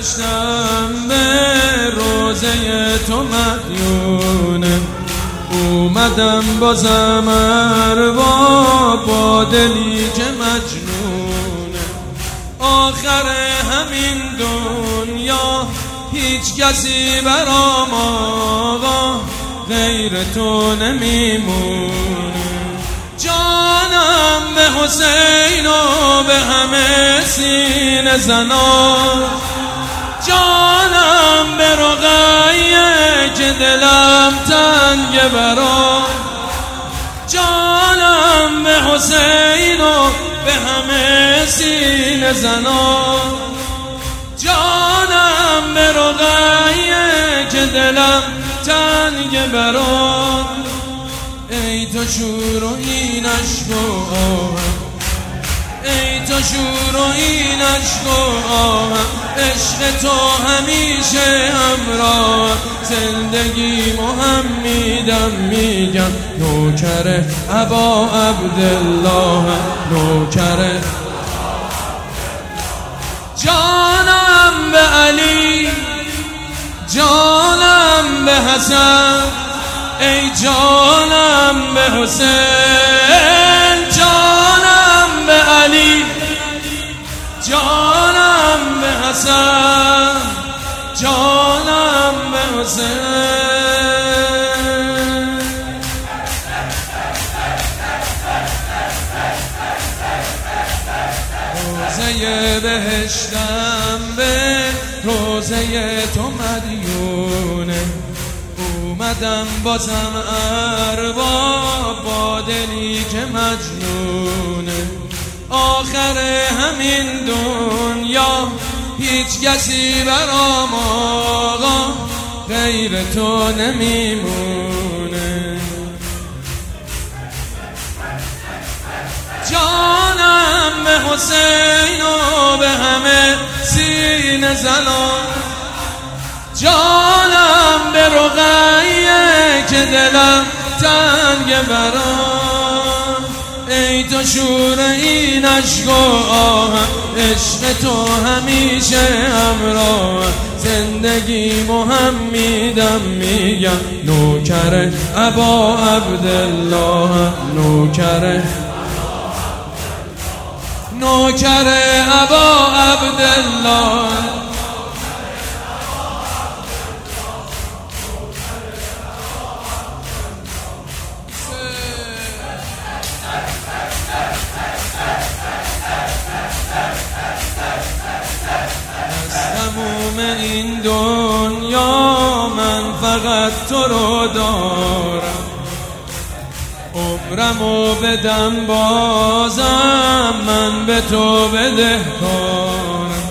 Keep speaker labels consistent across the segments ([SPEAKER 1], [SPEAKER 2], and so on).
[SPEAKER 1] بهشتم به روزه تو مدیونه، اومدم بازم ارباب با دلی که مجنونه. آخر همین دنیا هیچ کسی برام آقا غیر تو نمیمونه. جانم به حسین و به همه سینه زنان، جانم به رقیه که دلم تنگ برام، جانم به حسین و به همه سینه زنان، جانم به رقیه که دلم تنگ برام. ای تو شور و این عشق و آهم، ای تو شور و این عشق و آهم، عشق تو همیشه همراه. زندگیمو هم میدم میگم نوکر ابا عبدالله، نوکر. جانم به علی، جانم به حسن، ای جانم به حسین، جانم به علی، جانم به حسن، جانم به حسین. روزه بهشتم به روزه تو مدیونه، اومدم بازم ارباب با دلی که مجنونه. آخر همین دنیا هیچ کسی برام آقا غیر تو نمیمونه. جانم به حسین و به همه سینه زنان، جانم به رقیه که دلم تنگ برام. ای تو شور این عشق و آهم، عشق تو همیشه همراه. زندگیمو هم میدم میگم نوکر ابا عبدالله، نوکر، نوکر ابا عبدالله. تموم این دنیا من فقط تو رو دارم، عمرمو بدم بازم من به تو بدهکارم.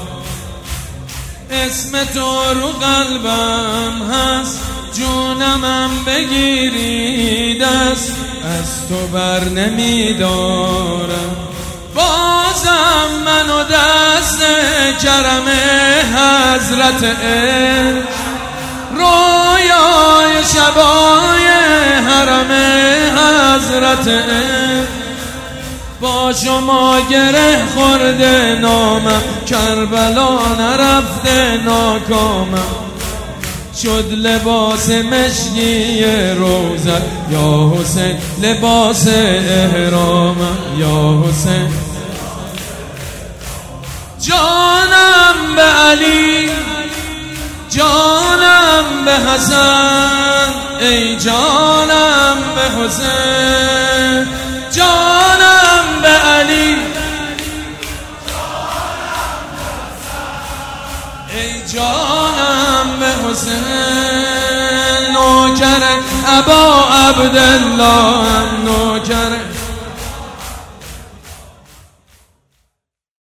[SPEAKER 1] اسم تو رو قلبم هست، جونمم بگیری دست، از تو بر نمیدارم. بازم منو دست کرم حضرت عشق، رویای شبای حرم حضرت عشق. با شما گره خورده نامم، کربلا نرفته ناکامم. شد لباس مشکی روزت یا حسین، لباس احرامم یا حسین. جانم به علی، جانم به حسن، ای جانم به حسین، جانم به علی، ای جانم به حسین. نوکر ابا عبدالله، نوکر